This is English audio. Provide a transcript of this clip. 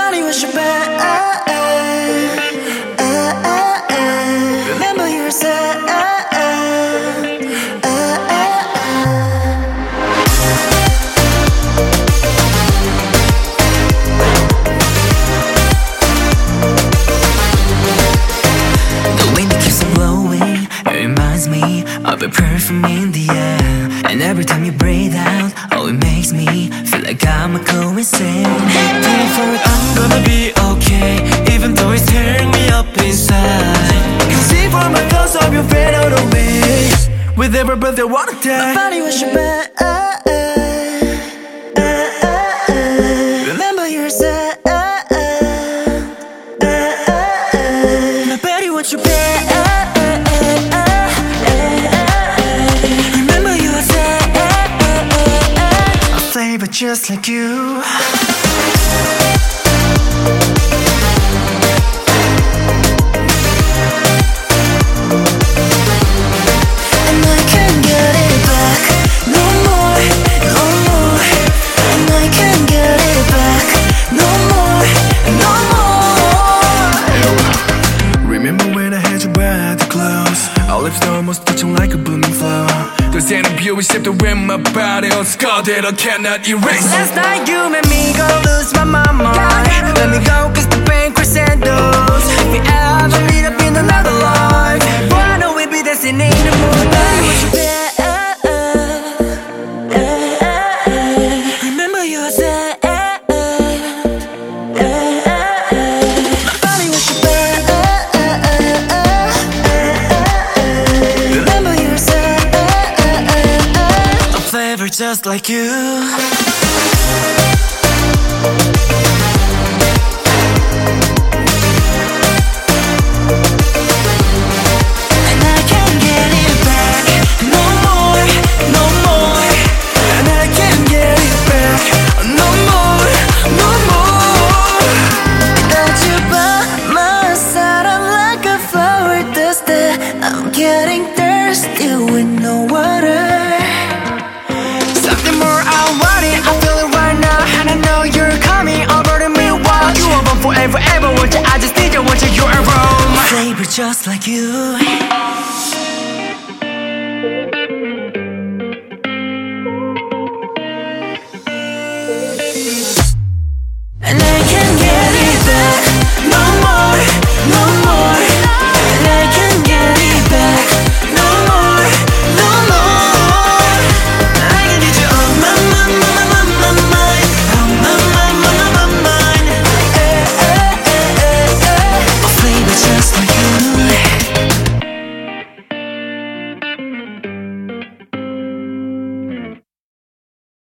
body was your bed. Remember you said. The wind that keeps on blowing, it reminds me of a perfume in the air. And every time you breathe out, oh, it makes me feel like I'm going insane. Praying for it, I'm gonna be okay, even though it's tearing me up inside. Can see from my thoughts of your fade out of me. With every breath I wanna die. My body was your bed. Remember you said. My body was your bed. Remember you said. A flavor just like you. Our lips are almost touching like a blooming flower. There's an beauty shifted with my body, a scar that I cannot erase. Last night you made me go lose my mind. Let me go cause the pain crescendos. If we ever meet up in another life, boy I know we'll be dancing in the moonlight. Remember you said. Just like you. I'm getting thirsty with no water. Something more, I want it, I feel it right now. And I know you're coming over to me. Wow, you are one forever, ever want you. I just need you, want you, you're a Rome. Flavor just like you.